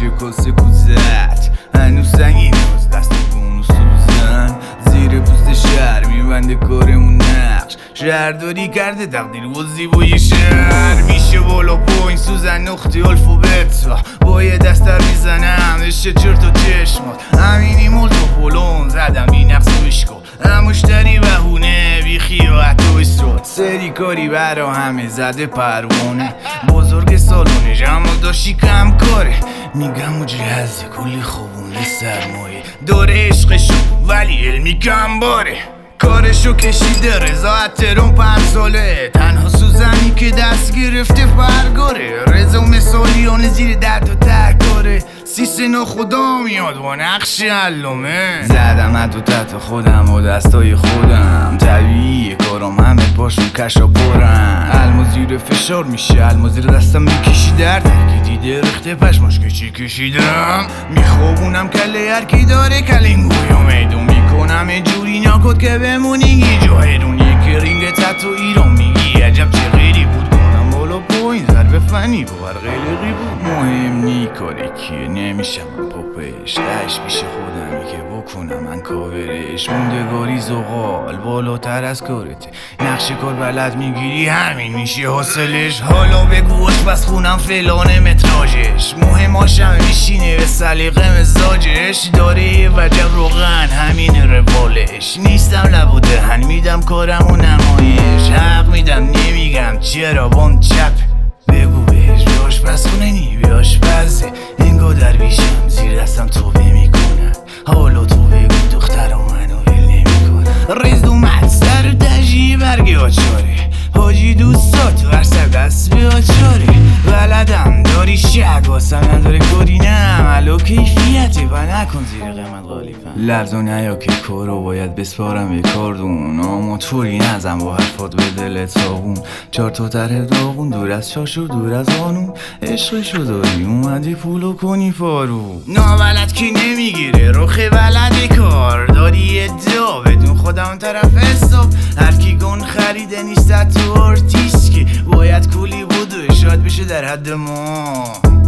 کاسه کوزت هنوز سنگین هست دست گونو سوزن زیر پوست شهر میبنده کارمون نقش شهرداری کرده تقدیر و زیبای شهر میشه بالا پایین سوزن نقطه الفابت با یه دستر میزنم نشه چرت و چشمات همینی مولتو پولون زدم بی نقص و اشکال مشتری بهونه بی خیاحت و اسرات سری کاری برا همه زده پروانه بزرگ سالونه جمال داشتی کم کاره میگم و جهزه کلی خوبونه سرمایه داره عشقشو ولی علمی کم باره کارشو کشیده رضا ترون 5 ساله تنها سوزنی که دست گرفته برگاره رضا مثالیان زیر درد و تکاره سیسنا خدا میاد با نقش علامه زدم تو تحت خودم و دستای خودم طبیعیه کارم همه پاشون کشا پرن علم زیر فشار میشه علم زیر دستم میکشی در ترکی دیده رخته پشماش کشی کشیدم میخوابونم کله هرکی داره کلنگویو میدون میکنم جوری ناکد که بمونی یه جاهرون یکی رینگ تتو ایران میگی عجب چه غیری بود کنم بالا پایین ضرب فنی باور غیلی بود مهم نی کاری کیه نمیشم من پاپش دهش پیش خودمی که بکنم من کاورش موندگاری زغال بالاتر از کارته نقش کار بلد میگیری همین میشه حاصلش حالا بگوش بس خونم فلان متراژش مهم هاشم میشینه به سلیقه مزاجش داره یه وجب روغن همین روالش نیستم لب و دهن میدم کارم و نمایش حق میدم نمیگم چرا بام چپ بگو بهش بیاش بس خونه نی بیاش بزه انگا درویشم زیر دستم توبه میکنم حالا تو بگو دخترم منو ول نمیکنم ریز اومد سر دجی برگی آچاره حاجی دوستات ورسک دست به آچاره بلدم داری شک واسم نداره کاری نم الو کیفیتی و نکن زیر قیمت غالیبم لرزون نیا که کارو باید بسپارم به کاردون آموتوری نزم با حرفات به دل تاغون 4 تا طرح داغون دور از شاشو دور از قانون عشقشو داری اومدی پولو کنی پارو نابلد کی نمیگیره رخ بلد کار داری ادعا بدون خودم طرف حساب هرکی گون خریده نیست تو آرتیست که باید کولی بودو شاید بشه در حد ما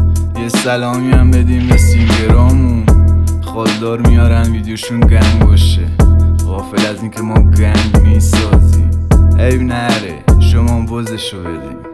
یه سلامی هم بدیم به سینگرامون خالدار میارن ویدیوشون گنگ باشه غافل از این که ما گنگ میسازیم عیب نره شما بازشو بدیم